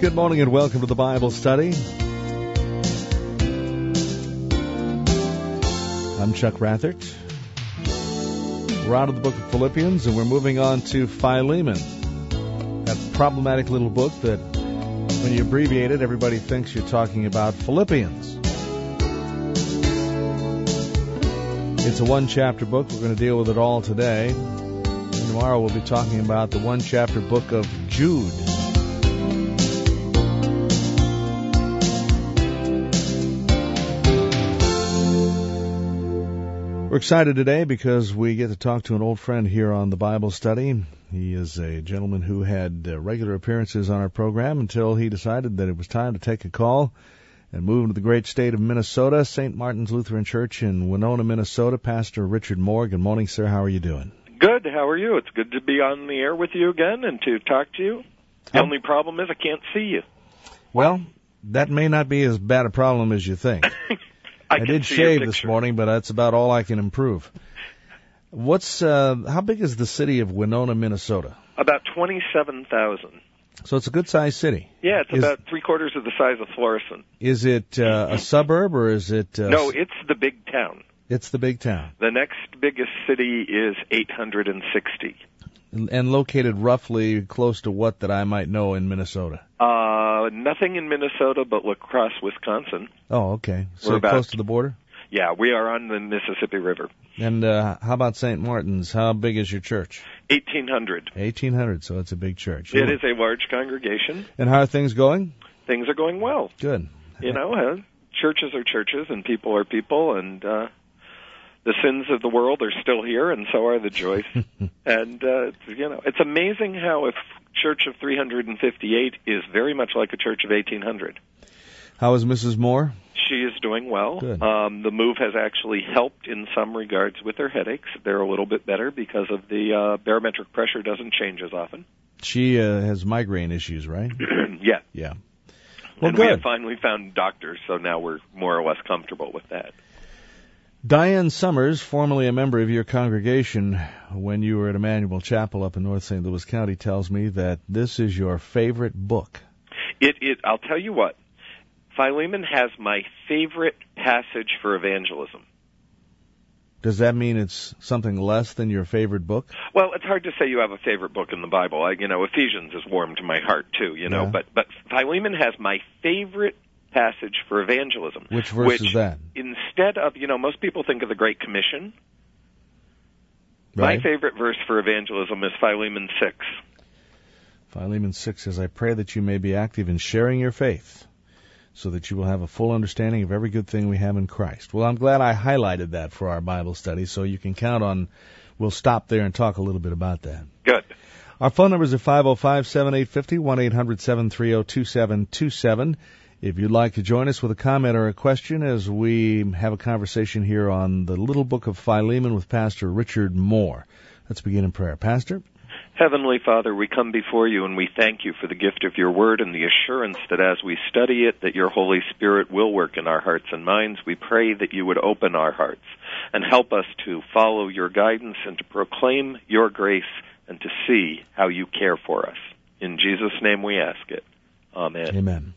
Good morning and welcome to the Bible study. I'm Chuck Rathert. We're out of the book of Philippians and we're moving on to Philemon. That problematic little book that when you abbreviate it, everybody thinks you're talking about Philippians. It's a one-chapter book. We're going to deal with it all today. And tomorrow we'll be talking about the one-chapter book of Jude. We're excited today because we get to talk to an old friend here on the Bible study. He is a gentleman who had regular appearances on our program until he decided that it was time to take a call and move into the great state of Minnesota. St. Martin's Lutheran Church in Winona, Minnesota. Pastor Richard Moore. Good morning, sir. How are you doing? Good. How are you? It's good to be on the air with you again and to talk to you. The only problem is I can't see you. Well, that may not be as bad a problem as you think. I did shave this morning, but that's about all I can improve. How big is the city of Winona, Minnesota? About 27,000. So it's a good-sized city. Yeah, it's about three-quarters of the size of Florissant. Is it a suburb or is it... No, it's the big town. It's the big town. The next biggest city is 860. And located roughly close to what that I might know in Minnesota? Nothing in Minnesota but La Crosse, Wisconsin. Oh, okay. So close to the border? Yeah, we are on the Mississippi River. And how about St. Martin's? How big is your church? 1,800. 1,800, so it's a big church. It is a large congregation. And how are things going? Things are going well. Good. You know, churches are churches and people are people, and the sins of the world are still here, and so are the joys. And, it's amazing how a church of 358 is very much like a church of 1,800. How is Mrs. Moore? She is doing well. Good. The move has actually helped in some regards with her headaches. They're a little bit better because of the barometric pressure doesn't change as often. She has migraine issues, right? Yeah. Yeah. Well, and good. we have finally found doctors, so now we're more or less comfortable with that. Diane Summers, formerly a member of your congregation when you were at Emmanuel Chapel up in North St. Louis County, tells me that this is your favorite book. I'll tell you what. Philemon has my favorite passage for evangelism. Does that mean it's something less than your favorite book? Well, it's hard to say you have a favorite book in the Bible. Ephesians is warm to my heart too, Yeah. But Philemon has my favorite passage for evangelism. Which verse is that? Instead of, most people think of the Great Commission. Right. My favorite verse for evangelism is Philemon 6. Philemon 6 says, I pray that you may be active in sharing your faith, so that you will have a full understanding of every good thing we have in Christ. Well, I'm glad I highlighted that for our Bible study, so you can count on, we'll stop there and talk a little bit about that. Good. Our phone numbers are 505-7850, 1-800-730-2727. If you'd like to join us with a comment or a question as we have a conversation here on the little book of Philemon with Pastor Richard Moore. Let's begin in prayer. Pastor? Heavenly Father, we come before you and we thank you for the gift of your word and the assurance that as we study it, that your Holy Spirit will work in our hearts and minds. We pray that you would open our hearts and help us to follow your guidance and to proclaim your grace and to see how you care for us. In Jesus' name we ask it. Amen. Amen.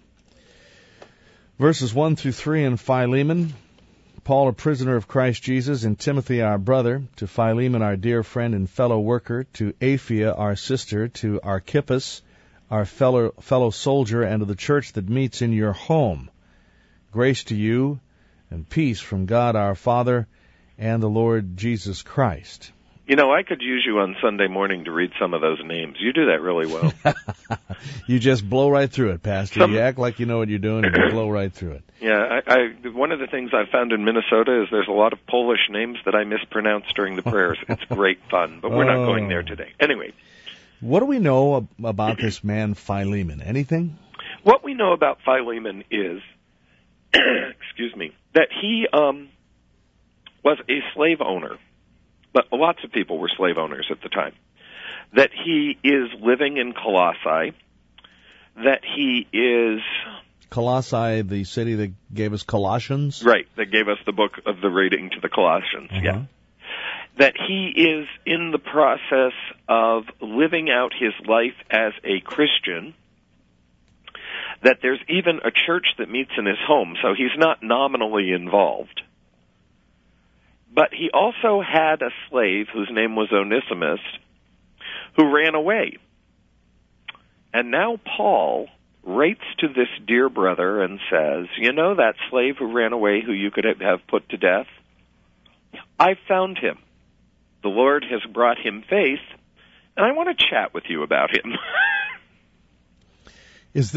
Verses 1 through 3 in Philemon. Paul, a prisoner of Christ Jesus, and Timothy, our brother, to Philemon, our dear friend and fellow worker, to Apphia, our sister, to Archippus, our fellow soldier, and to the church that meets in your home. Grace to you and peace from God our Father and the Lord Jesus Christ. I could use you on Sunday morning to read some of those names. You do that really well. You just blow right through it, Pastor. You act like you know what you're doing, and you blow right through it. Yeah, one of the things I've found in Minnesota is there's a lot of Polish names that I mispronounce during the prayers. It's great fun, but we're not going there today. Anyway. What do we know about this man Philemon? Anything? What we know about Philemon is, that he was a slave owner. But lots of people were slave owners at the time. That he is living in Colossae. That he is... Colossae, the city that gave us Colossians? Right, that gave us the book of the reading to the Colossians, yeah. That he is in the process of living out his life as a Christian, that there's even a church that meets in his home, so he's not nominally involved. But he also had a slave whose name was Onesimus who ran away. And now Paul writes to this dear brother and says, you know that slave who ran away who you could have put to death? I found him. The Lord has brought him faith, and I want to chat with you about him. Does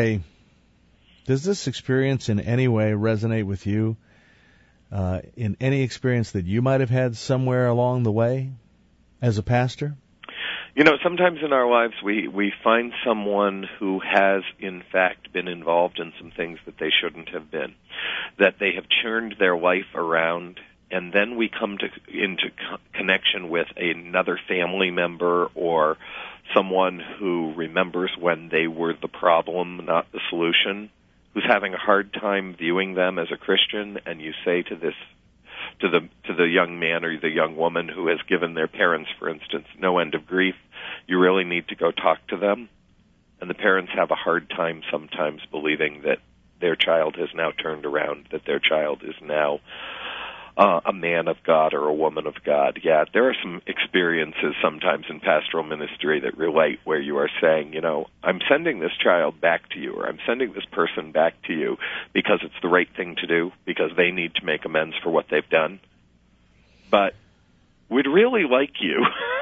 this experience in any way resonate with you? In any experience that you might have had somewhere along the way as a pastor? You know, sometimes in our lives we find someone who has, in fact, been involved in some things that they shouldn't have been, that they have turned their life around, and then we come into connection with another family member or someone who remembers when they were the problem, not the solution, who's having a hard time viewing them as a Christian, and you say to the young man or the young woman who has given their parents, for instance, no end of grief, you really need to go talk to them. And the parents have a hard time sometimes believing that their child has now turned around, that their child is now a man of God or a woman of God. Yeah, there are some experiences sometimes in pastoral ministry that relate where you are saying, you know, I'm sending this child back to you, or I'm sending this person back to you because it's the right thing to do, because they need to make amends for what they've done. But we'd really like you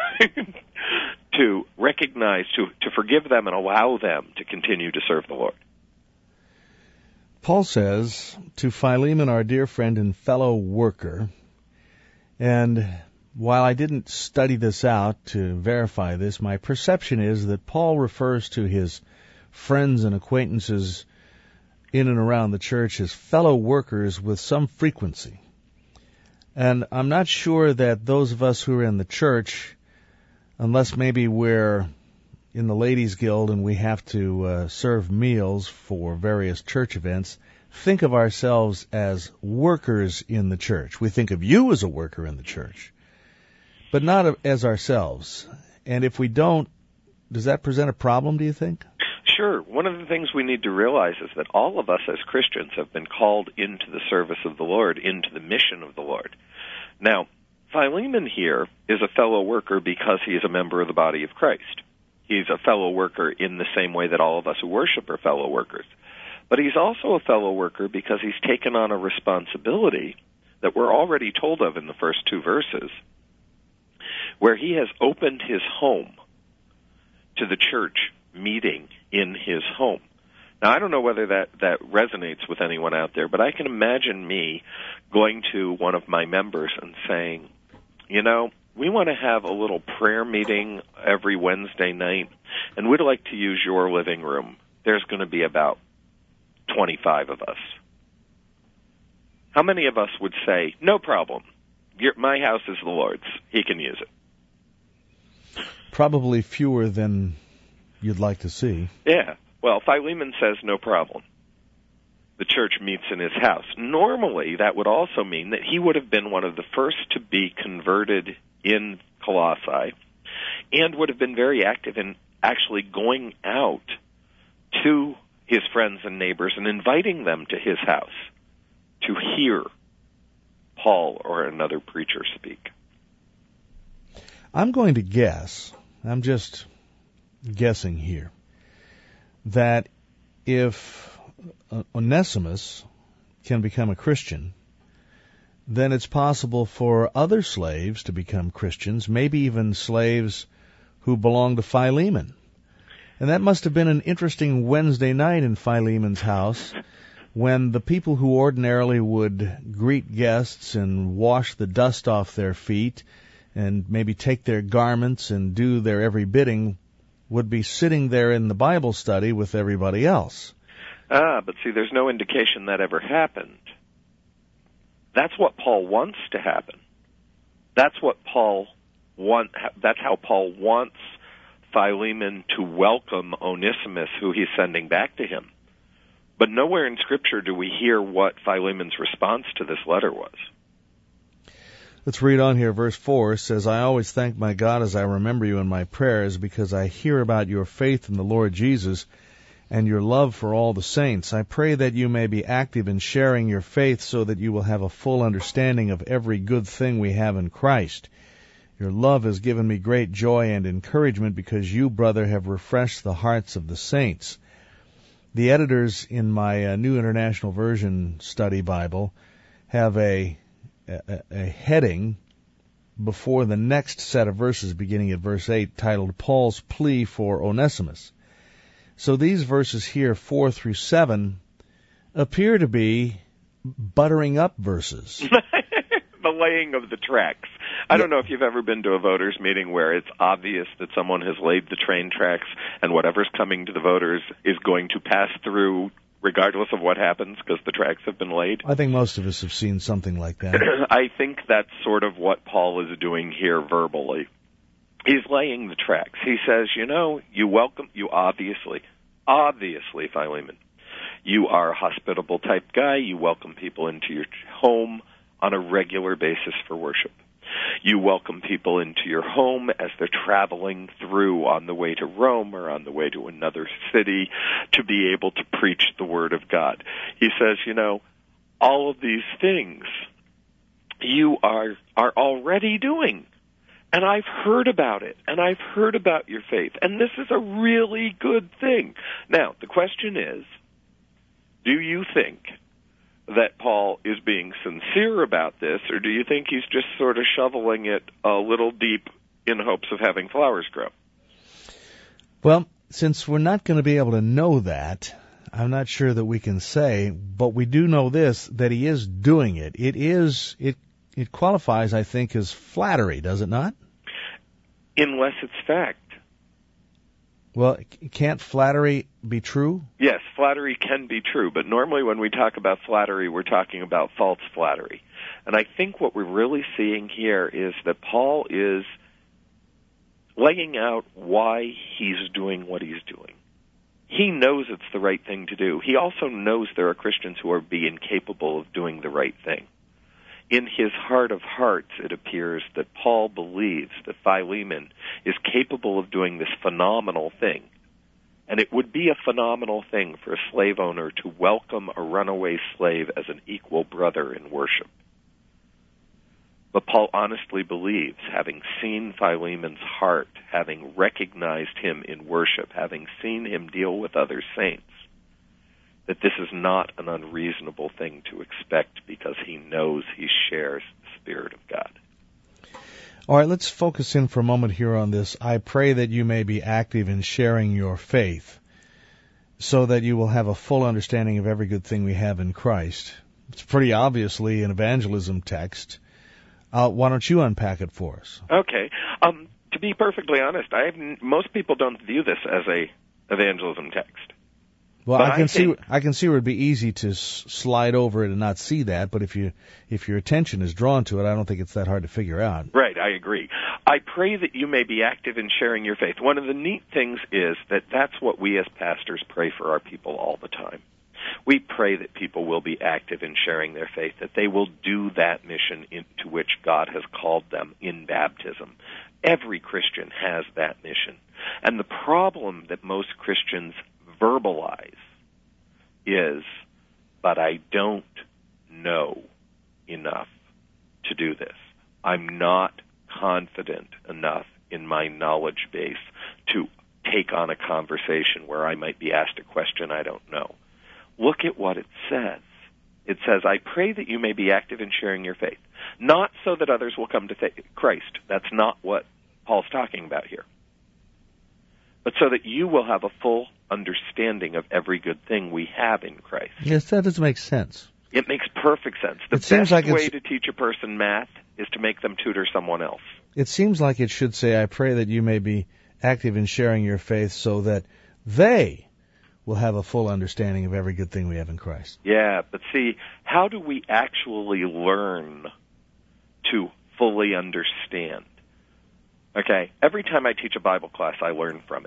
to recognize, to forgive them and allow them to continue to serve the Lord. Paul says, to Philemon, our dear friend and fellow worker, and while I didn't study this out to verify this, my perception is that Paul refers to his friends and acquaintances in and around the church as fellow workers with some frequency. And I'm not sure that those of us who are in the church, unless maybe we're in the Ladies' Guild and we have to serve meals for various church events, think of ourselves as workers in the church. We think of you as a worker in the church, but not as ourselves. And if we don't, does that present a problem, do you think? Sure. One of the things we need to realize is that all of us as Christians have been called into the service of the Lord, into the mission of the Lord. Now, Philemon here is a fellow worker because he is a member of the body of Christ. He's a fellow worker in the same way that all of us who worship are fellow workers. But he's also a fellow worker because he's taken on a responsibility that we're already told of in the first two verses, where he has opened his home to the church meeting in his home. Now, I don't know whether that resonates with anyone out there, but I can imagine me going to one of my members and saying, you know, we want to have a little prayer meeting every Wednesday night, and we'd like to use your living room. There's going to be about 25 of us. How many of us would say, no problem, my house is the Lord's, he can use it? Probably fewer than you'd like to see. Yeah. Well, Philemon says no problem. The church meets in his house. Normally, that would also mean that he would have been one of the first to be converted in Colossae and would have been very active in actually going out to his friends and neighbors and inviting them to his house to hear Paul or another preacher speak. I'm going to guess, I'm just guessing here, that if Onesimus can become a Christian, then it's possible for other slaves to become Christians, maybe even slaves who belong to Philemon. And that must have been an interesting Wednesday night in Philemon's house, when the people who ordinarily would greet guests and wash the dust off their feet and maybe take their garments and do their every bidding would be sitting there in the Bible study with everybody else. But see, there's no indication that ever happened. That's what Paul wants to happen. That's how Paul wants Philemon to welcome Onesimus, who he's sending back to him. But nowhere in Scripture do we hear what Philemon's response to this letter was. Let's read on here. Verse 4 says, I always thank my God as I remember you in my prayers, because I hear about your faith in the Lord Jesus and your love for all the saints. I pray that you may be active in sharing your faith so that you will have a full understanding of every good thing we have in Christ. Your love has given me great joy and encouragement because you, brother, have refreshed the hearts of the saints. The editors in my New International Version Study Bible have a heading before the next set of verses beginning at verse 8 titled Paul's Plea for Onesimus. So these verses here, 4 through 7, appear to be buttering up verses. The laying of the tracks. I don't know if you've ever been to a voters meeting where it's obvious that someone has laid the train tracks and whatever's coming to the voters is going to pass through regardless of what happens because the tracks have been laid. I think most of us have seen something like that. I think that's sort of what Paul is doing here verbally. He's laying the tracks. He says, you obviously, Philemon, you are a hospitable type guy. You welcome people into your home on a regular basis for worship. You welcome people into your home as they're traveling through on the way to Rome or on the way to another city to be able to preach the Word of God. He says, all of these things you are already doing. And I've heard about it, and I've heard about your faith, and this is a really good thing. Now, the question is, do you think that Paul is being sincere about this, or do you think he's just sort of shoveling it a little deep in hopes of having flowers grow? Well, since we're not going to be able to know that, I'm not sure that we can say, but we do know this, that he is doing it. It qualifies, I think, as flattery, does it not? Unless it's fact. Well, can't flattery be true? Yes, flattery can be true, but normally when we talk about flattery, we're talking about false flattery. And I think what we're really seeing here is that Paul is laying out why he's doing what he's doing. He knows it's the right thing to do. He also knows there are Christians who are being capable of doing the right thing. In his heart of hearts, it appears that Paul believes that Philemon is capable of doing this phenomenal thing. And it would be a phenomenal thing for a slave owner to welcome a runaway slave as an equal brother in worship. But Paul honestly believes, having seen Philemon's heart, having recognized him in worship, having seen him deal with other saints, that this is not an unreasonable thing to expect because he knows he shares the Spirit of God. All right, let's focus in for a moment here on this. I pray that you may be active in sharing your faith so that you will have a full understanding of every good thing we have in Christ. It's pretty obviously an evangelism text. Why don't you unpack it for us? Okay. To be perfectly honest, most people don't view this as a evangelism text. Well, I can see where it'd be easy to slide over it and not see that, but if your attention is drawn to it, I don't think it's that hard to figure out. Right, I agree. I pray that you may be active in sharing your faith. One of the neat things is that that's what we as pastors pray for our people all the time. We pray that people will be active in sharing their faith, that they will do that mission into which God has called them in baptism. Every Christian has that mission. And the problem that most Christians verbalize is, but I don't know enough to do this. I'm not confident enough in my knowledge base to take on a conversation where I might be asked a question I don't know. Look at what it says. It says, I pray that you may be active in sharing your faith. Not so that others will come to Christ. That's not what Paul's talking about here. But so that you will have a full understanding of every good thing we have in Christ. Yes, that does make sense. It makes perfect sense. The best way to teach a person math is to make them tutor someone else. It seems like it should say, I pray that you may be active in sharing your faith so that they will have a full understanding of every good thing we have in Christ. Yeah, but see, how do we actually learn to fully understand? Okay, every time I teach a Bible class, I learn from it.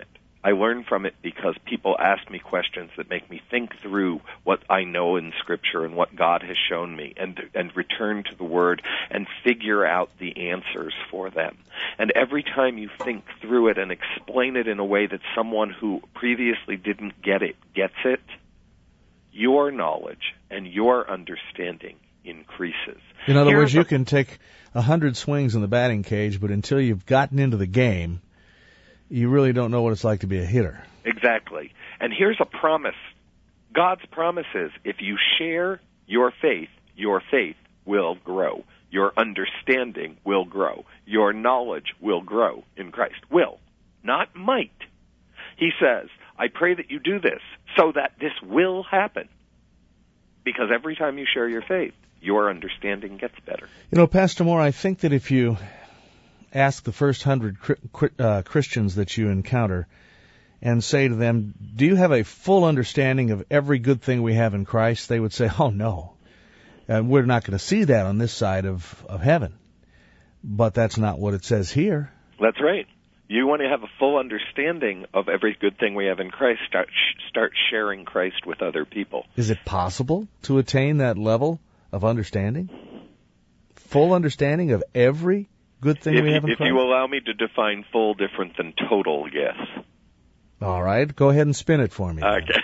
I learn from it because people ask me questions that make me think through what I know in Scripture and what God has shown me, and return to the Word and figure out the answers for them. And every time you think through it and explain it in a way that someone who previously didn't get it gets it, your knowledge and your understanding increases. In other words, you can take 100 swings in the batting cage, but until you've gotten into the game, you really don't know what it's like to be a hitter. Exactly. And here's a promise. God's promise is, if you share your faith will grow. Your understanding will grow. Your knowledge will grow in Christ. Will, not might. He says, I pray that you do this so that this will happen. Because every time you share your faith, your understanding gets better. You know, Pastor Moore, I think that if you ask the first 100 Christians that you encounter and say to them, do you have a full understanding of every good thing we have in Christ? They would say, oh, no. We're not going to see that on this side of heaven. But that's not what it says here. That's right. You want to have a full understanding of every good thing we have in Christ. Start sharing Christ with other people. Is it possible to attain that level of understanding? Full understanding of every good thing we have in Christ? If you allow me to define full different than total, yes. All right. Go ahead and spin it for me. Okay.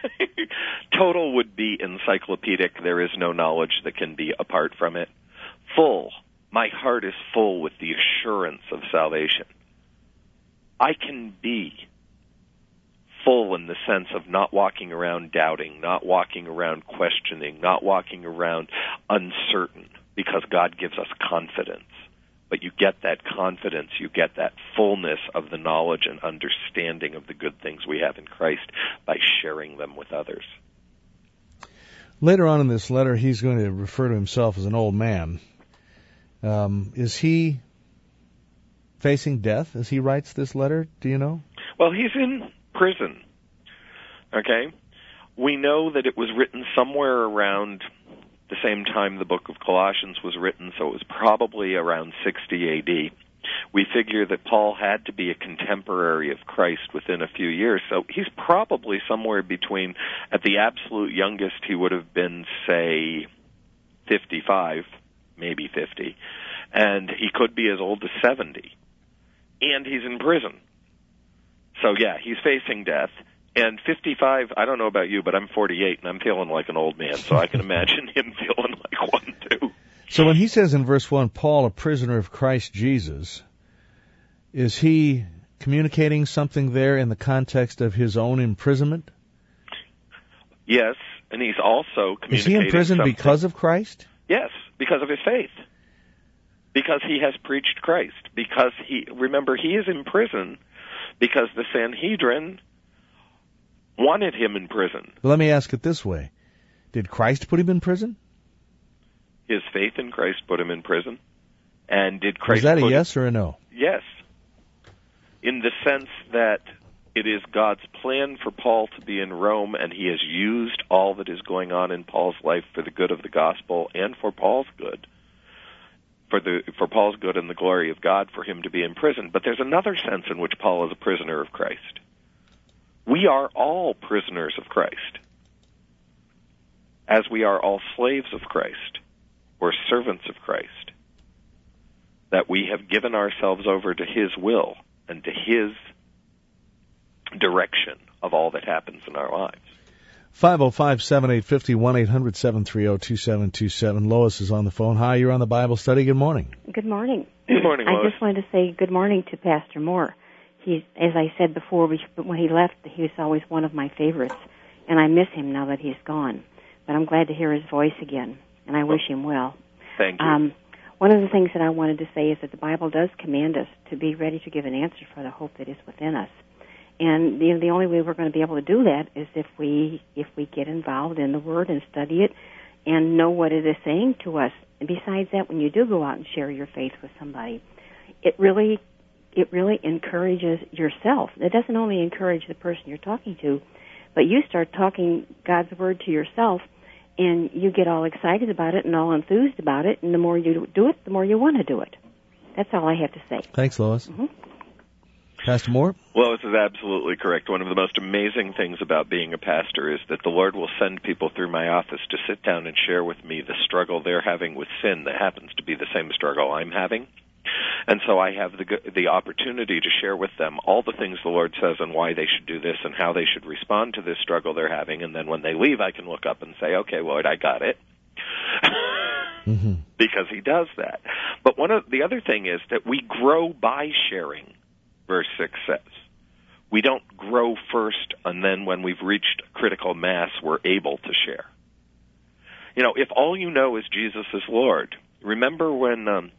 Total would be encyclopedic. There is no knowledge that can be apart from it. Full. My heart is full with the assurance of salvation. I can be full in the sense of not walking around doubting, not walking around questioning, not walking around uncertain, because God gives us confidence. But you get that confidence, you get that fullness of the knowledge and understanding of the good things we have in Christ by sharing them with others. Later on in this letter, he's going to refer to himself as an old man. Is he facing death as he writes this letter? Do you know? Well, he's in prison. Okay? We know that it was written somewhere around the same time the book of Colossians was written, so it was probably around 60 A.D. We figure that Paul had to be a contemporary of Christ within a few years, so he's probably somewhere between, at the absolute youngest, he would have been, say, 55, maybe 50, and he could be as old as 70. And he's in prison. So, yeah, he's facing death. And 55, I don't know about you, but I'm 48, and I'm feeling like an old man, so I can imagine him feeling like one, too. So when he says in verse 1, Paul, a prisoner of Christ Jesus, is he communicating something there in the context of his own imprisonment? Yes, and he's also communicating Is he in prison something. Because of Christ? Yes, because of his faith. Because he has preached Christ. Because remember, he is in prison because the Sanhedrin wanted him in prison. Well, let me ask it this way. Did Christ put him in prison? His faith in Christ put him in prison. And did Christ Was that a yes or a no? Yes. In the sense that it is God's plan for Paul to be in Rome, and he has used all that is going on in Paul's life for the good of the gospel and for Paul's good. For Paul's good and the glory of God, for him to be in prison. But there's another sense in which Paul is a prisoner of Christ. We are all prisoners of Christ, as we are all slaves of Christ, or servants of Christ, that we have given ourselves over to his will and to his direction of all that happens in our lives. 505-7850, 1-800-730-2727. Lois is on the phone. Hi, you're on the Bible study. Good morning. Good morning. Good morning, Lois. I just wanted to say good morning to Pastor Moore. He's, as I said before, when he left, he was always one of my favorites, and I miss him now that he's gone. But I'm glad to hear his voice again, and I wish him well. Thank you. One of the things that I wanted to say is that the Bible does command us to be ready to give an answer for the hope that is within us. And the only way we're going to be able to do that is if we get involved in the Word and study it and know what it is saying to us. And besides that, when you do go out and share your faith with somebody, it really encourages yourself. It doesn't only encourage the person you're talking to, but you start talking God's Word to yourself, and you get all excited about it and all enthused about it, and the more you do it, the more you want to do it. That's all I have to say. Thanks, Lois. Mm-hmm. Pastor Moore? Well, this is absolutely correct. One of the most amazing things about being a pastor is that the Lord will send people through my office to sit down and share with me the struggle they're having with sin that happens to be the same struggle I'm having. And so I have the opportunity to share with them all the things the Lord says and why they should do this and how they should respond to this struggle they're having. And then when they leave, I can look up and say, okay, Lord, I got it. Mm-hmm. Because he does that. But one of the other thing is that we grow by sharing, verse 6 says. We don't grow first, and then when we've reached critical mass, we're able to share. You know, if all you know is Jesus is Lord, remember when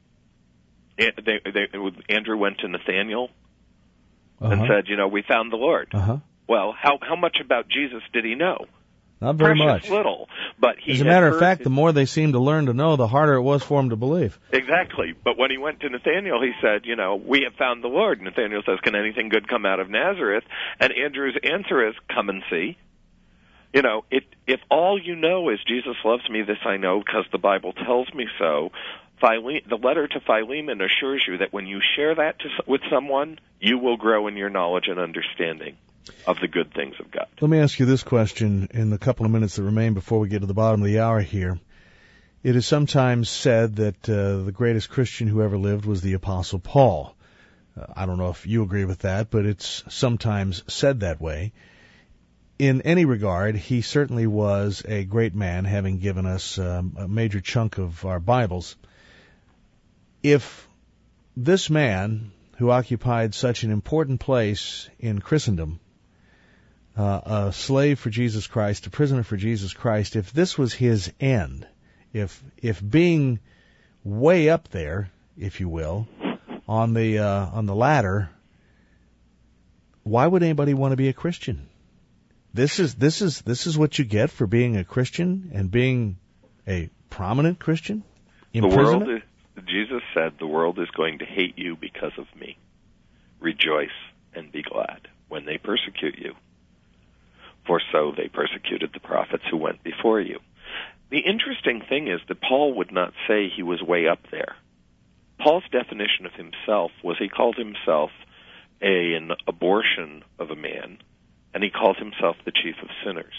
Andrew went to Nathaniel and said, you know, we found the Lord. Well, how much about Jesus did he know? Not very much. Little. But he As a matter of fact, the more they seemed to learn to know, the harder it was for him to believe. Exactly. But when he went to Nathaniel, he said, you know, we have found the Lord. Nathaniel says, can anything good come out of Nazareth? And Andrew's answer is, come and see. You know, if all you know is Jesus loves me, this I know because the Bible tells me so, the letter to Philemon assures you that when you share that with someone, you will grow in your knowledge and understanding of the good things of God. Let me ask you this question in the couple of minutes that remain before we get to the bottom of the hour here. It is sometimes said that the greatest Christian who ever lived was the Apostle Paul. I don't know if you agree with that, but it's sometimes said that way. In any regard, he certainly was a great man, having given us a major chunk of our Bibles. If this man, who occupied such an important place in Christendom, a slave for Jesus Christ, a prisoner for Jesus Christ, if this was his end, if being way up there, if you will, on the ladder, why would anybody want to be a Christian? This is what you get for being a Christian and being a prominent Christian? Jesus said, the world is going to hate you because of me. Rejoice and be glad when they persecute you. For so they persecuted the prophets who went before you. The interesting thing is that Paul would not say he was way up there. Paul's definition of himself was he called himself an abortion of a man, and he called himself the chief of sinners.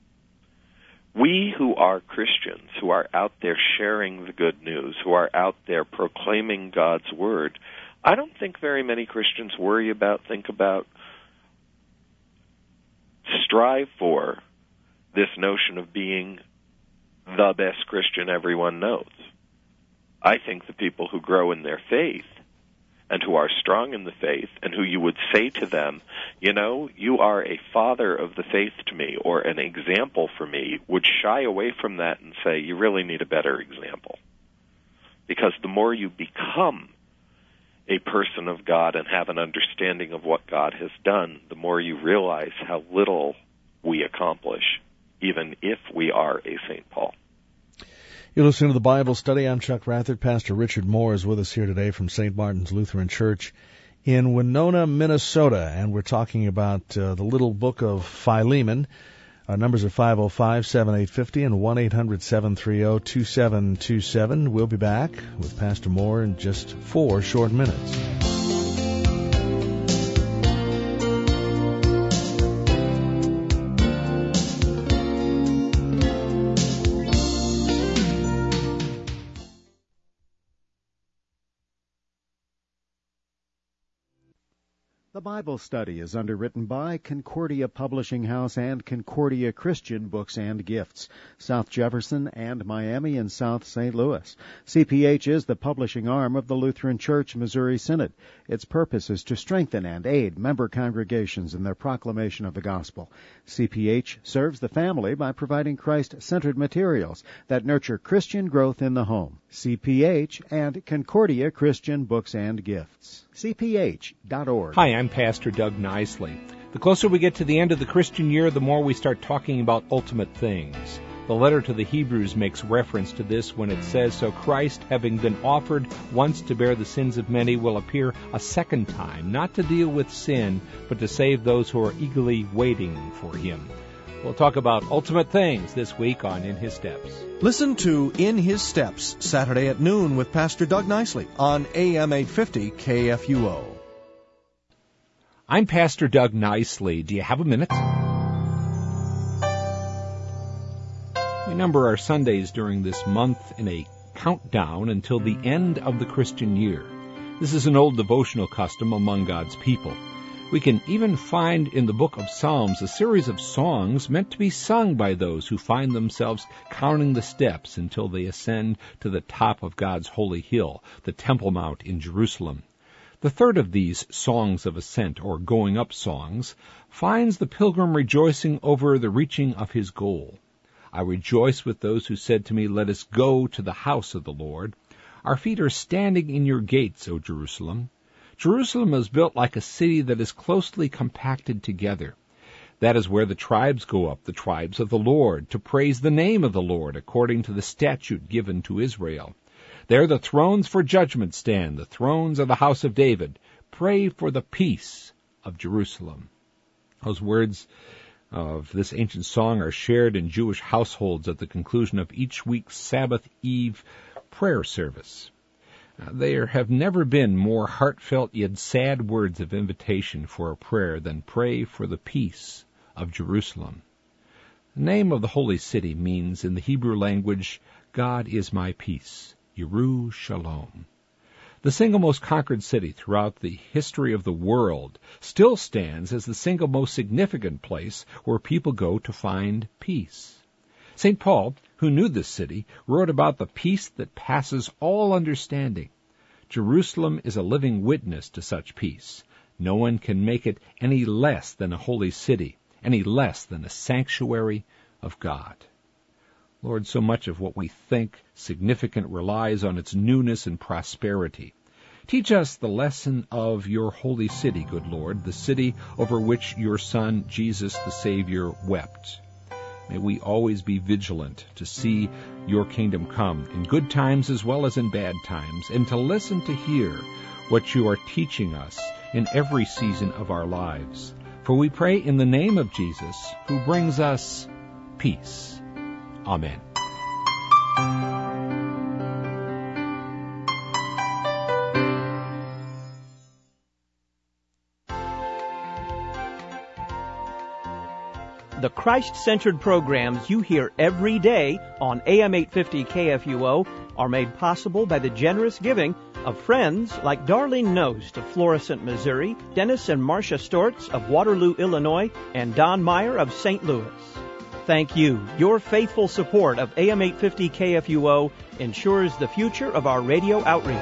We who are Christians, who are out there sharing the good news, who are out there proclaiming God's word, I don't think very many Christians think about, strive for this notion of being the best Christian everyone knows. I think the people who grow in their faith and who are strong in the faith and who you would say to them, you know, you are a father of the faith to me or an example for me, would shy away from that and say, you really need a better example. Because the more you become a person of God and have an understanding of what God has done, the more you realize how little we accomplish, even if we are a St. Paul. You're listening to the Bible Study. I'm Chuck Rathert. Pastor Richard Moore is with us here today from St. Martin's Lutheran Church in Winona, Minnesota, and we're talking about the little book of Philemon. Our numbers are 505-7850 and 1-800-730-2727. We'll be back with Pastor Moore in just 4 short minutes. The Bible Study is underwritten by Concordia Publishing House and Concordia Christian Books and Gifts, South Jefferson and Miami and South St. Louis. CPH is the publishing arm of the Lutheran Church Missouri Synod. Its purpose is to strengthen and aid member congregations in their proclamation of the gospel. CPH serves the family by providing Christ-centered materials that nurture Christian growth in the home. CPH and Concordia Christian Books and Gifts. CPH.org. Hi, I'm Pastor Doug Nicely. The closer we get to the end of the Christian year, the more we start talking about ultimate things. The letter to the Hebrews makes reference to this when it says, so Christ, having been offered once to bear the sins of many, will appear a second time, not to deal with sin, but to save those who are eagerly waiting for him. We'll talk about ultimate things this week on In His Steps. Listen to In His Steps, Saturday at noon with Pastor Doug Nicely on AM 850 KFUO. I'm Pastor Doug Nicely. Do you have a minute? We number our Sundays during this month in a countdown until the end of the Christian year. This is an old devotional custom among God's people. We can even find in the book of Psalms a series of songs meant to be sung by those who find themselves counting the steps until they ascend to the top of God's holy hill, the Temple Mount in Jerusalem. The third of these songs of ascent, or going up songs, finds the pilgrim rejoicing over the reaching of his goal. I rejoice with those who said to me, "Let us go to the house of the Lord." Our feet are standing in your gates, O Jerusalem. Jerusalem is built like a city that is closely compacted together. That is where the tribes go up, the tribes of the Lord, to praise the name of the Lord according to the statute given to Israel. There the thrones for judgment stand, the thrones of the house of David. Pray for the peace of Jerusalem. Those words of this ancient song are shared in Jewish households at the conclusion of each week's Sabbath Eve prayer service. There have never been more heartfelt yet sad words of invitation for a prayer than "Pray for the peace of Jerusalem." The name of the holy city means in the Hebrew language, "God is my peace," Yeru Shalom. The single most conquered city throughout the history of the world still stands as the single most significant place where people go to find peace. St. Paul, who knew this city, wrote about the peace that passes all understanding. Jerusalem is a living witness to such peace. No one can make it any less than a holy city, any less than a sanctuary of God. Lord, so much of what we think significant relies on its newness and prosperity. Teach us the lesson of your holy city, good Lord, the city over which your Son, Jesus the Savior, wept. May we always be vigilant to see your kingdom come in good times as well as in bad times, and to listen to hear what you are teaching us in every season of our lives. For we pray in the name of Jesus, who brings us peace. Amen. The Christ-centered programs you hear every day on AM 850 KFUO are made possible by the generous giving of friends like Darlene Nost of Florissant, Missouri, Dennis and Marcia Stortz of Waterloo, Illinois, and Don Meyer of St. Louis. Thank you. Your faithful support of AM 850 KFUO ensures the future of our radio outreach.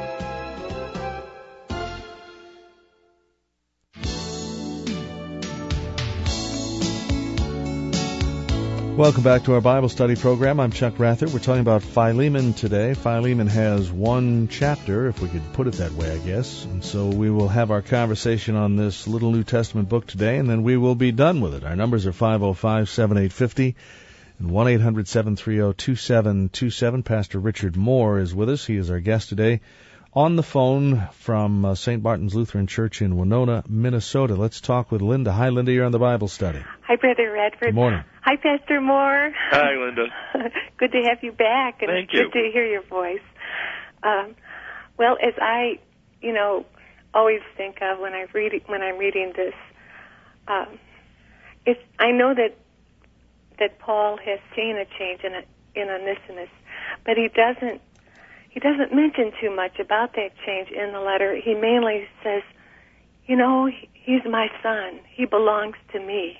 Welcome back to our Bible study program. I'm Chuck Rather. We're talking about Philemon today. Philemon has one chapter, if we could put it that way, I guess. And so we will have our conversation on this little New Testament book today, and then we will be done with it. Our numbers are 505-7850 and 1-800-730-2727. Pastor Richard Moore is with us. He is our guest today on the phone from St. Martin's Lutheran Church in Winona, Minnesota. Let's talk with Linda. Hi, Linda. You're on the Bible study. Hi, Brother Redford. Good morning. Hi, Pastor Moore. Hi, Linda. Good to have you back, and Thank you. good to hear your voice. Well, as I, always think of when I'm reading this, I know that Paul has seen a change in Onesimus, but he doesn't mention too much about that change in the letter. He mainly says, he's my son. He belongs to me.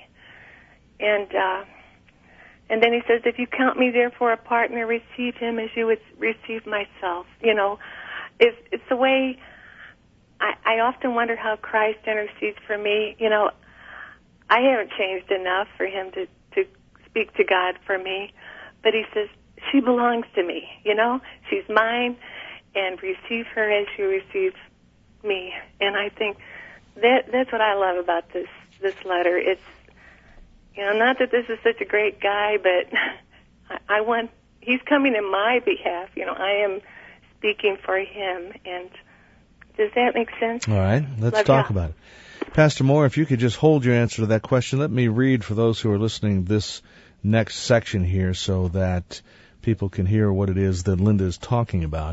And then he says, if you count me therefore a partner, receive him as you would receive myself. It's the way I often wonder how Christ intercedes for me. I haven't changed enough for him to speak to God for me, but he says, she belongs to me, she's mine, and receive her as you receive me. And I think that's what I love about this letter. It's, not that this is such a great guy, but he's coming in my behalf. I am speaking for him. And does that make sense? All right, let's talk about it. Pastor Moore, if you could just hold your answer to that question, let me read for those who are listening this next section here so that people can hear what it is that Linda is talking about.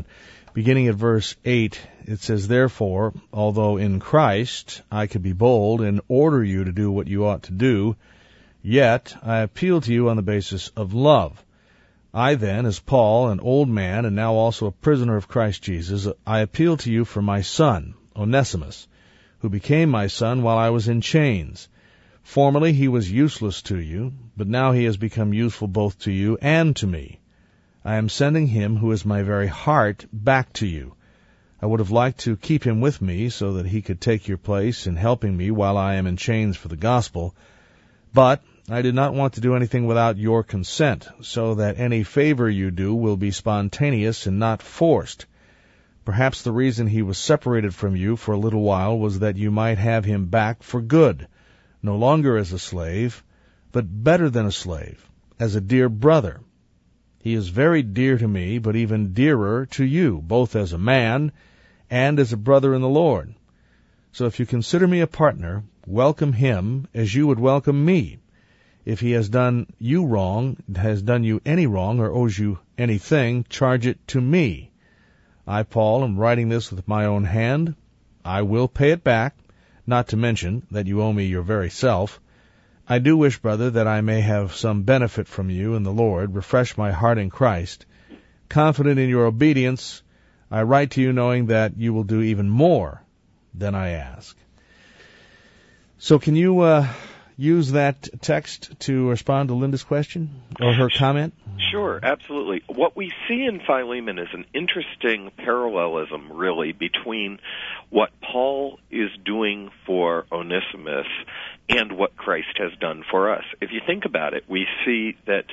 Beginning at verse 8, it says, "Therefore, although in Christ I could be bold and order you to do what you ought to do, yet I appeal to you on the basis of love. I then, as Paul, an old man and now also a prisoner of Christ Jesus, I appeal to you for my son, Onesimus, who became my son while I was in chains. Formerly he was useless to you, but now he has become useful both to you and to me. I am sending him, who is my very heart, back to you. I would have liked to keep him with me so that he could take your place in helping me while I am in chains for the gospel. But I did not want to do anything without your consent, so that any favor you do will be spontaneous and not forced. Perhaps the reason he was separated from you for a little while was that you might have him back for good, no longer as a slave, but better than a slave, as a dear brother. He is very dear to me, but even dearer to you, both as a man and as a brother in the Lord. So if you consider me a partner, welcome him as you would welcome me. If he has done you wrong, has done you any wrong, or owes you anything, charge it to me. I, Paul, am writing this with my own hand. I will pay it back, not to mention that you owe me your very self. I do wish, brother, that I may have some benefit from you in the Lord. Refresh my heart in Christ. Confident in your obedience, I write to you knowing that you will do even more than I ask." So can you use that text to respond to Linda's question or her comment? Sure, absolutely. What we see in Philemon is an interesting parallelism, really, between what Paul is doing for Onesimus and what Christ has done for us. If you think about it, we see that,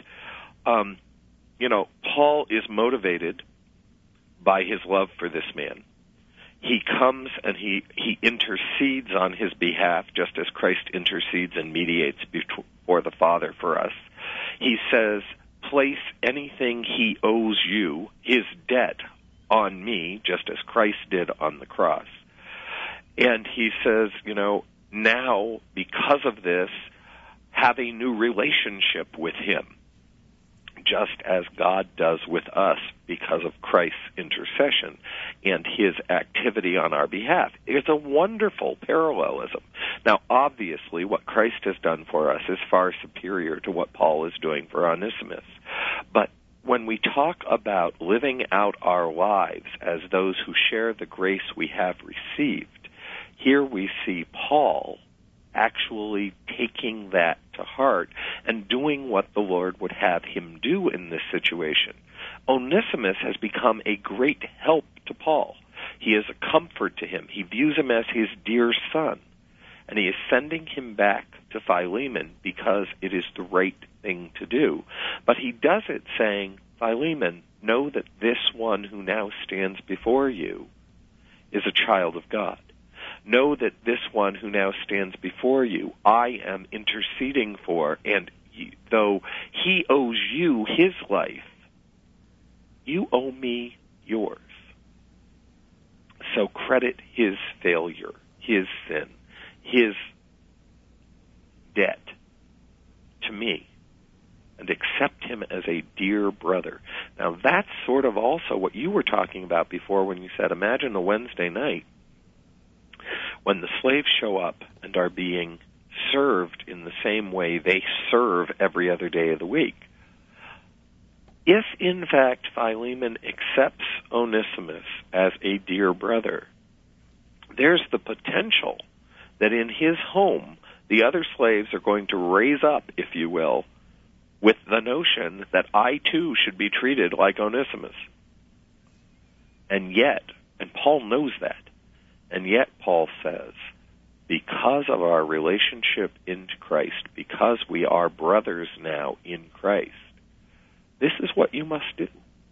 Paul is motivated by his love for this man. He comes and he intercedes on his behalf, just as Christ intercedes and mediates before the Father for us. He says, place anything he owes you, his debt, on me, just as Christ did on the cross. And he says, now, because of this, have a new relationship with him, just as God does with us because of Christ's intercession and his activity on our behalf. It's a wonderful parallelism. Now, obviously, what Christ has done for us is far superior to what Paul is doing for Onesimus. But when we talk about living out our lives as those who share the grace we have received, here we see Paul actually taking that to heart and doing what the Lord would have him do in this situation. Onesimus has become a great help to Paul. He is a comfort to him. He views him as his dear son, and he is sending him back to Philemon because it is the right thing to do. But he does it saying, Philemon, know that this one who now stands before you is a child of God. Know that this one who now stands before you, I am interceding for, and though he owes you his life, you owe me yours. So credit his failure, his sin, his debt to me, and accept him as a dear brother. Now that's sort of also what you were talking about before when you said, imagine a Wednesday night when the slaves show up and are being served in the same way they serve every other day of the week. If, in fact, Philemon accepts Onesimus as a dear brother, there's the potential that in his home, the other slaves are going to raise up, if you will, with the notion that I, too, should be treated like Onesimus. And yet, and Paul knows that, and yet Paul says, because of our relationship into Christ, because we are brothers now in Christ, this is what you must do.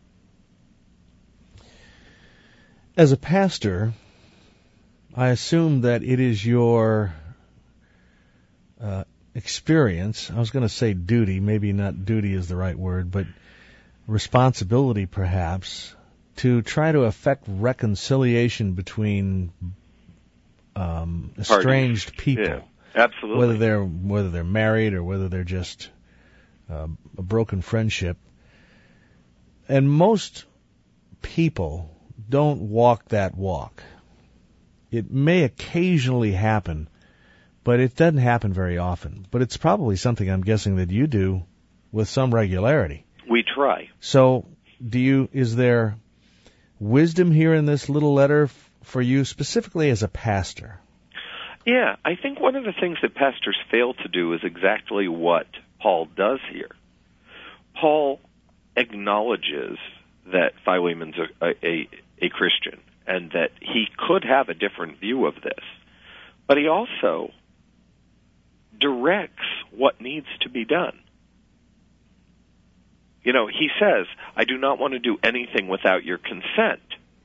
As a pastor, I assume that it is your experience, I was going to say duty, maybe not duty is the right word, but responsibility perhaps, to try to effect reconciliation between estranged people. Yeah, absolutely. Whether they're married or whether they're just a broken friendship. And most people don't walk that walk. It may occasionally happen, but it doesn't happen very often. But it's probably something I'm guessing that you do with some regularity. We try. So, is there wisdom here in this little letter for you, specifically as a pastor? Yeah, I think one of the things that pastors fail to do is exactly what Paul does here. Paul acknowledges that Philemon's a Christian and that he could have a different view of this, but he also directs what needs to be done. You know, he says, I do not want to do anything without your consent.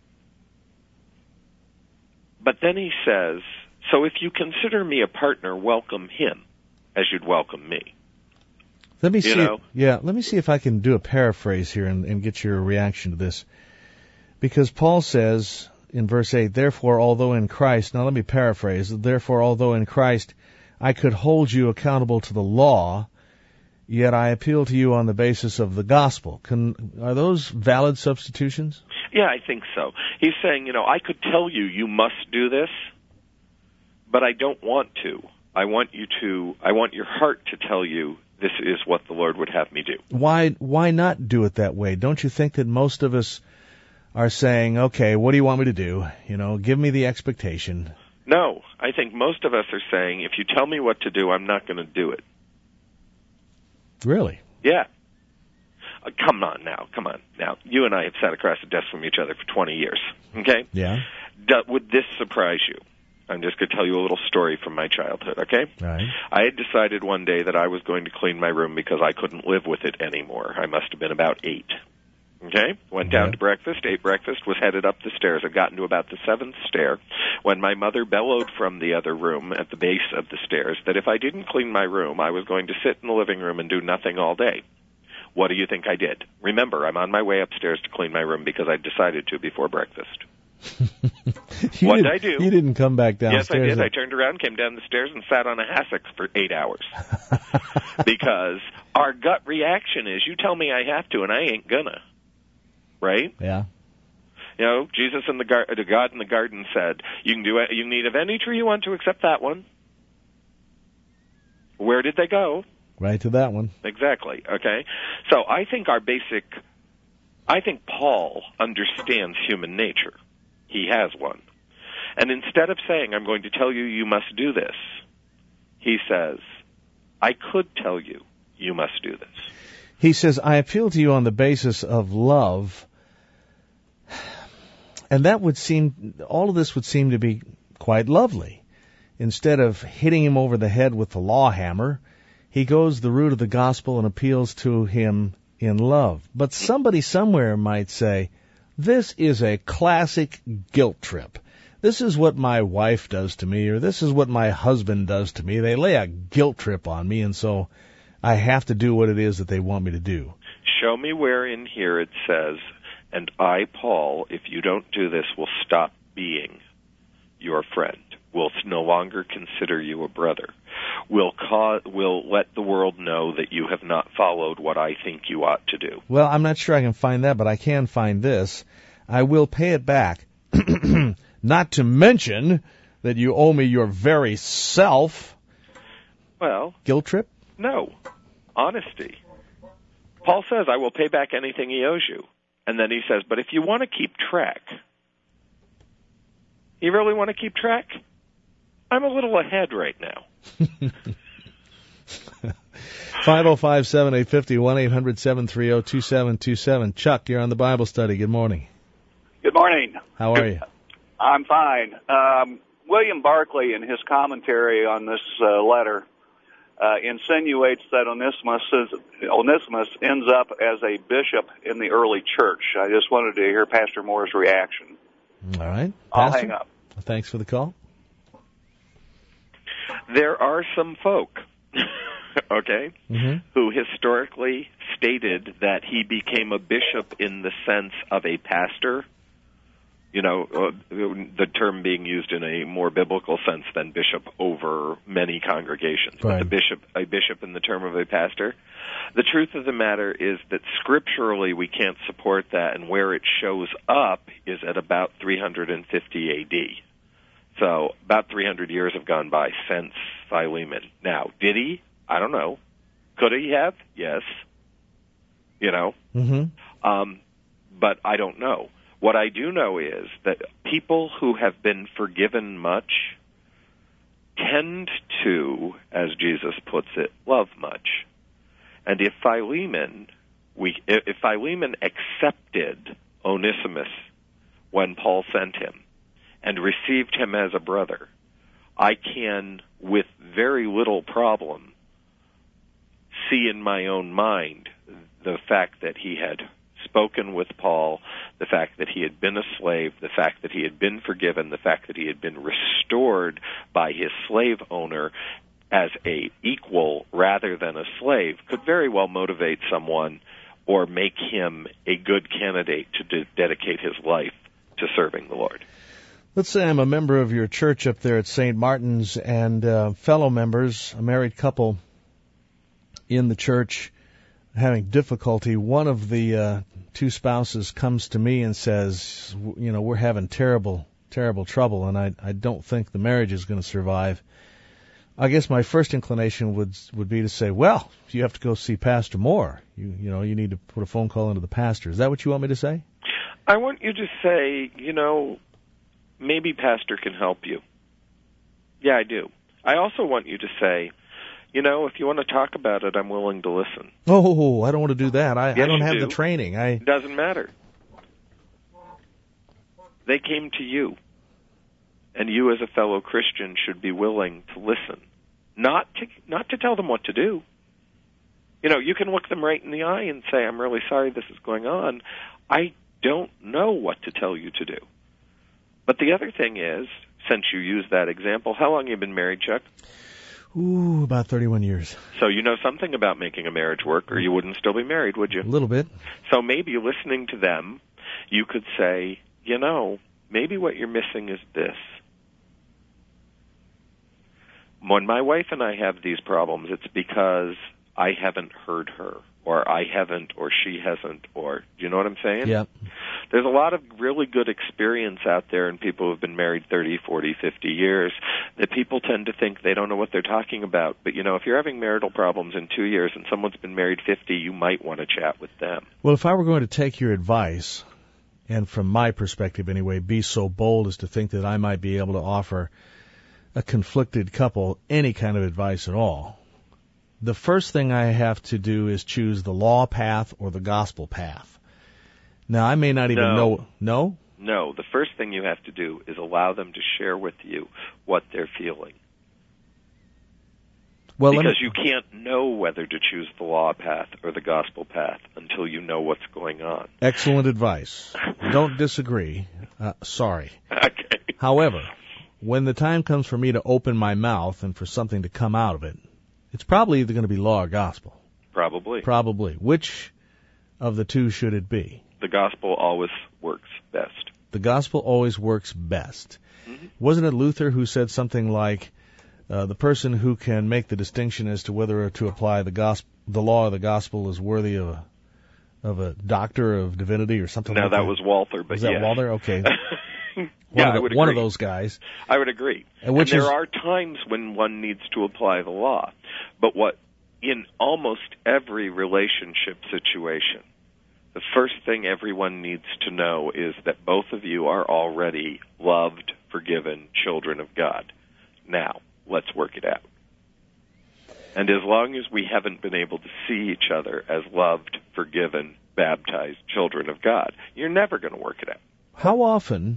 But then he says, so if you consider me a partner, welcome him as you'd welcome me. Let me see if I can do a paraphrase here and get your reaction to this. Because Paul says in verse 8, therefore, although in Christ, now let me paraphrase, therefore, although in Christ I could hold you accountable to the law, yet I appeal to you on the basis of the gospel. Are those valid substitutions? Yeah, I think so. He's saying, I could tell you must do this, but I don't want to. I want your heart to tell you this is what the Lord would have me do. Why not do it that way? Don't you think that most of us are saying, okay, what do you want me to do? Give me the expectation. No, I think most of us are saying, if you tell me what to do, I'm not going to do it. Really? Yeah. Come on now. You and I have sat across the desk from each other for 20 years, okay? Yeah. Would this surprise you? I'm just going to tell you a little story from my childhood, okay? Right. I had decided one day that I was going to clean my room because I couldn't live with it anymore. I must have been about 8. Okay? Went down to breakfast, ate breakfast, was headed up the stairs. I'd gotten to about the 7th stair when my mother bellowed from the other room at the base of the stairs that if I didn't clean my room, I was going to sit in the living room and do nothing all day. What do you think I did? Remember, I'm on my way upstairs to clean my room because I decided to before breakfast. What did I do? You didn't come back downstairs. Yes, I did. I turned around, came down the stairs, and sat on a hassock for 8 hours. Because our gut reaction is, you tell me I have to, and I ain't gonna. Right? Yeah. Jesus and God in the garden said, you can eat of any tree you want to except that one. Where did they go? Right to that one. Exactly. Okay. So I think Paul understands human nature. He has one. And instead of saying, I'm going to tell you, you must do this, he says, I could tell you, you must do this. He says, I appeal to you on the basis of love. And all of this would seem to be quite lovely. Instead of hitting him over the head with the law hammer, he goes the route of the gospel and appeals to him in love. But somebody somewhere might say, this is a classic guilt trip. This is what my wife does to me, or this is what my husband does to me. They lay a guilt trip on me, and so I have to do what it is that they want me to do. Show me where in here it says, and I, Paul, if you don't do this, will stop being your friend. Will no longer consider you a brother. Will let the world know that you have not followed what I think you ought to do. Well, I'm not sure I can find that, but I can find this. I will pay it back. Not to mention that you owe me your very self. Well, guilt trip? No. Honesty. Paul says, I will pay back anything he owes you. And then he says, but if you want to keep track, you really want to keep track? I'm a little ahead right now. 505-7850, 1-800-730-2727. Chuck, you're on the Bible study. Good morning. Good morning. How are you? I'm fine. William Barclay, in his commentary on this letter, insinuates that Onesimus ends up as a bishop in the early church. I just wanted to hear Pastor Moore's reaction. All right. I'll hang up. Thanks for the call. There are some folk, okay, mm-hmm. who historically stated that he became a bishop in the sense of a pastor The term being used in a more biblical sense than bishop over many congregations. Right. But a bishop in the term of a pastor. The truth of the matter is that scripturally we can't support that, and where it shows up is at about 350 A.D. So about 300 years have gone by since Philemon. Now, did he? I don't know. Could he have? Yes. But I don't know. What I do know is that people who have been forgiven much tend to, as Jesus puts it, love much. And if Philemon accepted Onesimus when Paul sent him and received him as a brother, I can, with very little problem, see in my own mind the fact that he had spoken with Paul, the fact that he had been a slave, the fact that he had been forgiven, the fact that he had been restored by his slave owner as a equal rather than a slave, could very well motivate someone or make him a good candidate to dedicate his life to serving the Lord. Let's say I'm a member of your church up there at St. Martin's, and fellow members, a married couple in the church, having difficulty. One of the two spouses comes to me and says, we're having terrible trouble, and I don't think the marriage is going to survive. I guess my first inclination would be to say, well, you have to go see Pastor Moore. You need to put a phone call into the pastor. Is that what you want me to say? I want you to say, maybe Pastor can help you. Yeah, I do. I also want you to say, if you want to talk about it, I'm willing to listen. Oh, I don't want to do that. I don't have do. the training. It doesn't matter. They came to you, and you as a fellow Christian should be willing to listen, not to tell them what to do. You can look them right in the eye and say, I'm really sorry this is going on. I don't know what to tell you to do. But the other thing is, since you used that example, how long have you been married, Chuck? Ooh, about 31 years. So you know something about making a marriage work, or you wouldn't still be married, would you? A little bit. So maybe listening to them, you could say, maybe what you're missing is this. When my wife and I have these problems, it's because I haven't heard her, or I haven't, or she hasn't, or, do you know what I'm saying? Yep. There's a lot of really good experience out there in people who have been married 30, 40, 50 years that people tend to think they don't know what they're talking about. But, if you're having marital problems in 2 years and someone's been married 50, you might want to chat with them. Well, if I were going to take your advice, and from my perspective anyway, be so bold as to think that I might be able to offer a conflicted couple any kind of advice at all, the first thing I have to do is choose the law path or the gospel path. Now, I may not even know. No? No. The first thing you have to do is allow them to share with you what they're feeling. Well, because you can't know whether to choose the law path or the gospel path until you know what's going on. Excellent advice. Don't disagree. Sorry. Okay. However, when the time comes for me to open my mouth and for something to come out of it, it's probably either going to be law or gospel. Probably. Which of the two should it be? The gospel always works best. The gospel always works best. Mm-hmm. Wasn't it Luther who said something like, the person who can make the distinction as to whether to apply the law or the gospel is worthy of a doctor of divinity or something like that? No, that was Walther. But was that Walther? Okay. I would agree. One of those guys. I would agree. And there are times when one needs to apply the law. But in almost every relationship situation, the first thing everyone needs to know is that both of you are already loved, forgiven children of God. Now, let's work it out. And as long as we haven't been able to see each other as loved, forgiven, baptized children of God, you're never going to work it out. How often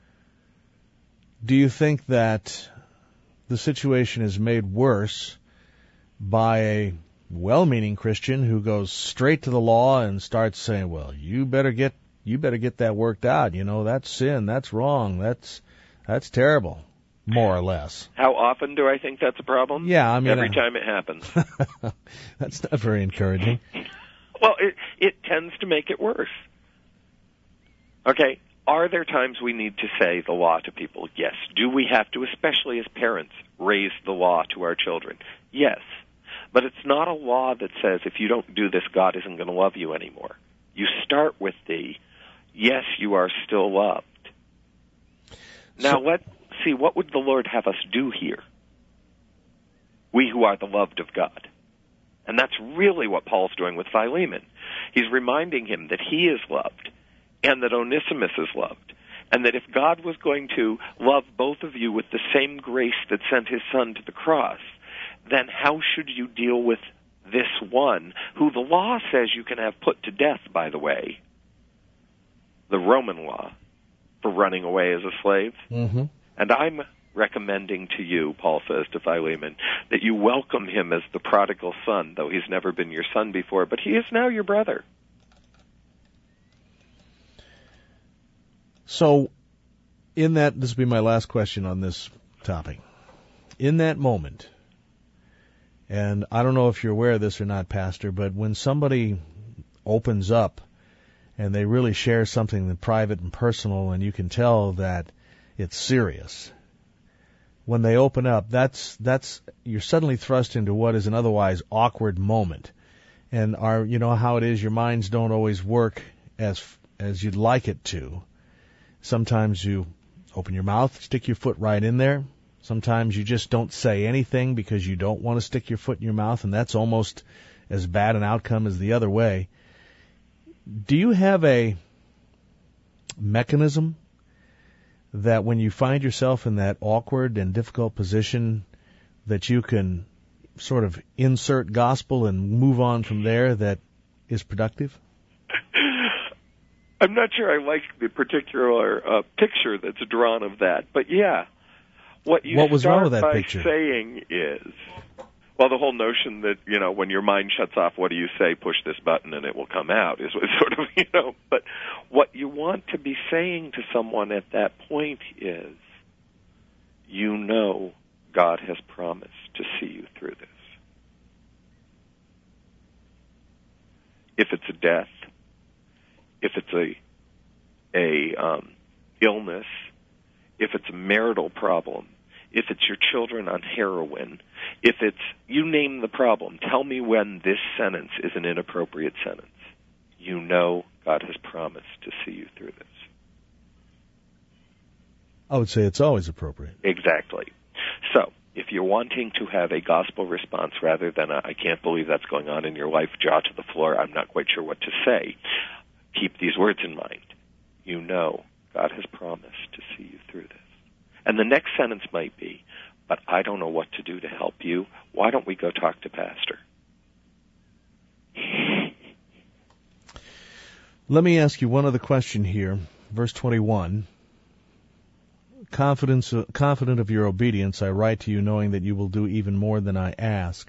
do you think that the situation is made worse by a well-meaning Christian who goes straight to the law and starts saying, well, you better get that worked out. That's sin, that's wrong, that's terrible, more or less. How often do I think that's a problem? Yeah, every time it happens. That's not very encouraging. Well, it tends to make it worse. Okay, Are there times we need to say the law to people? Yes. Do we have to, especially as parents, raise the law to our children? Yes. But it's not a law that says if you don't do this, God isn't going to love you anymore. You start with the, yes, you are still loved. Now let's see, what would the Lord have us do here? We who are the loved of God. And that's really what Paul's doing with Philemon. He's reminding him that he is loved and that Onesimus is loved, and that if God was going to love both of you with the same grace that sent his son to the cross, then how should you deal with this one, who the law says you can have put to death, by the way, the Roman law, for running away as a slave? Mm-hmm. And I'm recommending to you, Paul says to Philemon, that you welcome him as the prodigal son, though he's never been your son before, but he is now your brother. So, in that, this will be my last question on this topic. In that moment, and I don't know if you're aware of this or not, Pastor, but when somebody opens up and they really share something private and personal, and you can tell that it's serious, when they open up, that's you're suddenly thrust into what is an otherwise awkward moment. And you know how it is, your minds don't always work as you'd like it to. Sometimes you open your mouth, stick your foot right in there. Sometimes you just don't say anything because you don't want to stick your foot in your mouth, and that's almost as bad an outcome as the other way. Do you have a mechanism that when you find yourself in that awkward and difficult position that you can sort of insert gospel and move on from there that is productive? I'm not sure I like the particular picture that's drawn of that, but yeah. What was wrong with that picture? Saying is, well, the whole notion that, when your mind shuts off, what do you say? Push this button and it will come out is sort of, but what you want to be saying to someone at that point is, God has promised to see you through this. If it's a death, if it's a illness, if it's a marital problem, if it's your children on heroin, if it's, you name the problem, tell me when this sentence is an inappropriate sentence. God has promised to see you through this. I would say it's always appropriate. Exactly. So, if you're wanting to have a gospel response rather than I can't believe that's going on in your life, jaw to the floor, I'm not quite sure what to say, keep these words in mind. God has promised to see you through this. And the next sentence might be, but I don't know what to do to help you. Why don't we go talk to Pastor? Let me ask you one other question here. Verse 21. Confident of your obedience, I write to you knowing that you will do even more than I ask.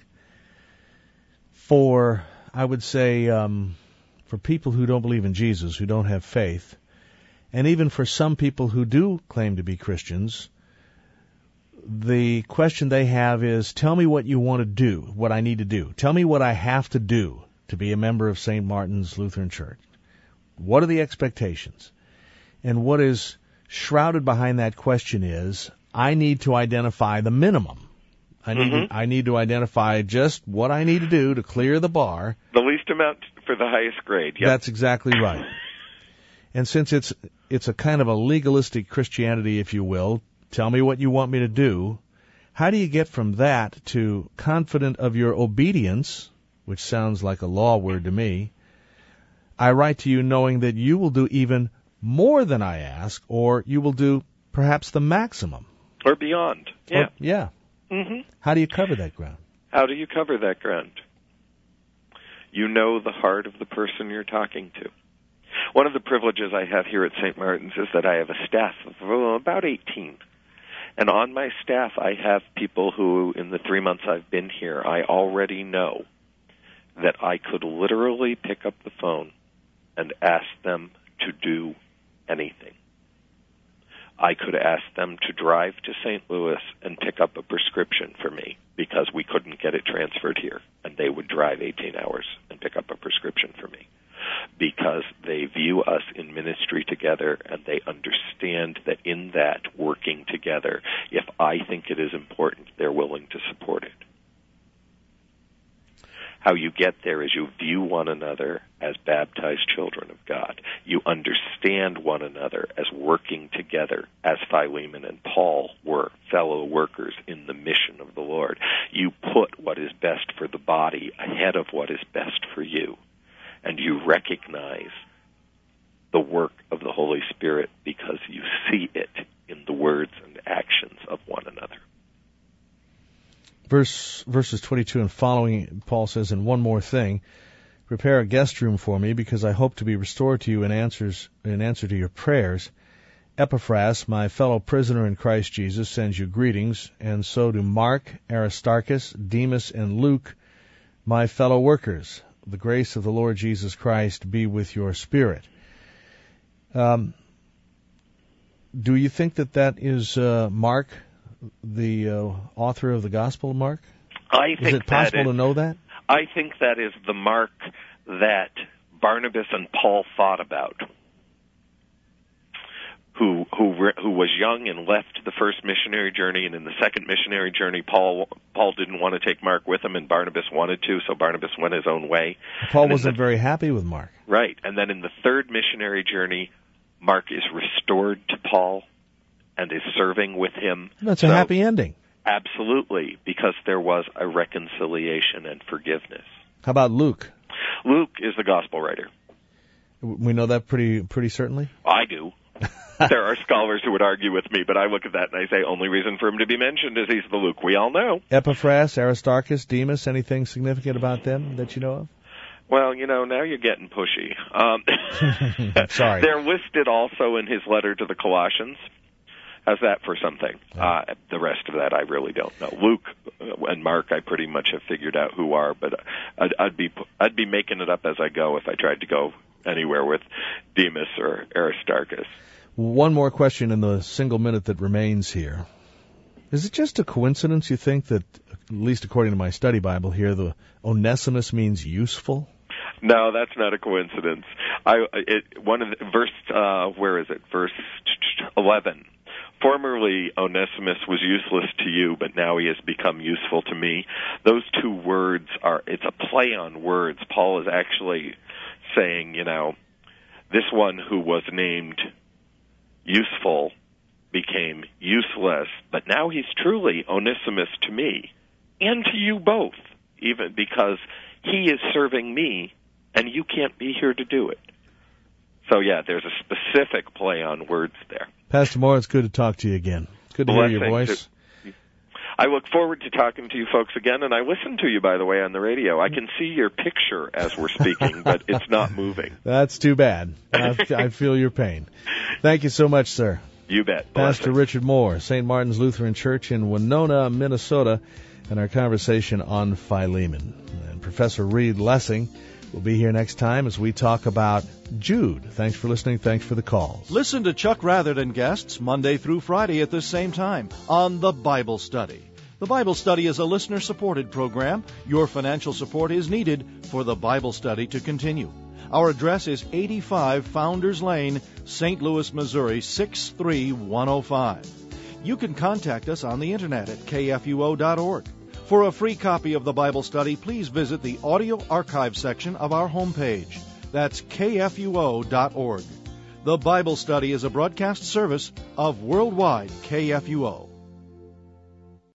I would say, for people who don't believe in Jesus, who don't have faith, and even for some people who do claim to be Christians, the question they have is, tell me what you want to do, what I need to do. Tell me what I have to do to be a member of St. Martin's Lutheran Church. What are the expectations? And what is shrouded behind that question is, I need to identify the minimum. I need to identify just what I need to do to clear the bar. The least amount for the highest grade. Yep. That's exactly right. And since it's a kind of a legalistic Christianity, if you will, tell me what you want me to do, how do you get from that to confident of your obedience, which sounds like a law word to me? I write to you knowing that you will do even more than I ask, or you will do perhaps the maximum. Or beyond. Yeah. Yeah. Mm-hmm. How do you cover that ground? How do you cover that ground? You know the heart of the person you're talking to. One of the privileges I have here at St. Martin's is that I have a staff of about 18. And on my staff, I have people who, in the 3 months I've been here, I already know that I could literally pick up the phone and ask them to do anything. I could ask them to drive to St. Louis and pick up a prescription for me because we couldn't get it transferred here, and they would drive 18 hours and pick up a prescription for me. because they view us in ministry together, and they understand that in that working together, if I think it is important, they're willing to support it. How you get there is you view one another as baptized children of God. You understand one another as working together, as Philemon and Paul were fellow workers in the mission of the Lord. You put what is best for the body ahead of what is best for you. And you recognize the work of the Holy Spirit because you see it in the words and actions of one another. Verses 22 and following, Paul says, "And one more thing, prepare a guest room for me, because I hope to be restored to you in answer to your prayers. Epaphras, my fellow prisoner in Christ Jesus, sends you greetings, and so do Mark, Aristarchus, Demas, and Luke, my fellow workers. The grace of the Lord Jesus Christ be with your spirit." Do you think that is Mark, the author of the Gospel of Mark? Is it possible to know that? I think that is the Mark that Barnabas and Paul thought about, who was young and left the first missionary journey, and in the second missionary journey, Paul didn't want to take Mark with him, and Barnabas wanted to, so Barnabas went his own way. Paul wasn't very happy with Mark. Right, and then in the third missionary journey, Mark is restored to Paul and is serving with him. That's a happy ending. Absolutely, because there was a reconciliation and forgiveness. How about Luke? Luke is the gospel writer. We know that pretty certainly? I do. There are scholars who would argue with me, but I look at that and I say, only reason for him to be mentioned is he's the Luke we all know. Epaphras, Aristarchus, Demas, anything significant about them that you know of? Well, now you're getting pushy. Sorry. They're listed also in his letter to the Colossians. How's that for something? The rest of that I really don't know. Luke and Mark I pretty much have figured out who are, but I'd be making it up as I go if I tried to go anywhere with Demas or Aristarchus. One more question in the single minute that remains here. Is it just a coincidence, you think, that, at least according to my study Bible here, the Onesimus means useful? No, that's not a coincidence. Verse 11. Formerly, Onesimus was useless to you, but now he has become useful to me. Those two words it's a play on words. Paul is actually saying, this one who was named useful became useless, but now he's truly Onesimus to me and to you both, even because he is serving me and you can't be here to do it. So, there's a specific play on words there. Pastor Moore, it's good to talk to you again. Good to hear your voice. I look forward to talking to you folks again, and I listen to you, by the way, on the radio. I can see your picture as we're speaking, but it's not moving. That's too bad. I feel your pain. Thank you so much, sir. You bet. Pastor Richard Moore, St. Martin's Lutheran Church in Winona, Minnesota, and our conversation on Philemon. And Professor Reed Lessing will be here next time as we talk about Jude. Thanks for listening. Thanks for the calls. Listen to Chuck Rather and guests Monday through Friday at this same time on The Bible Study. The Bible Study is a listener-supported program. Your financial support is needed for The Bible Study to continue. Our address is 85 Founders Lane, St. Louis, Missouri, 63105. You can contact us on the internet at kfuo.org. For a free copy of the Bible Study, please visit the audio archive section of our homepage. That's kfuo.org. The Bible Study is a broadcast service of Worldwide KFUO.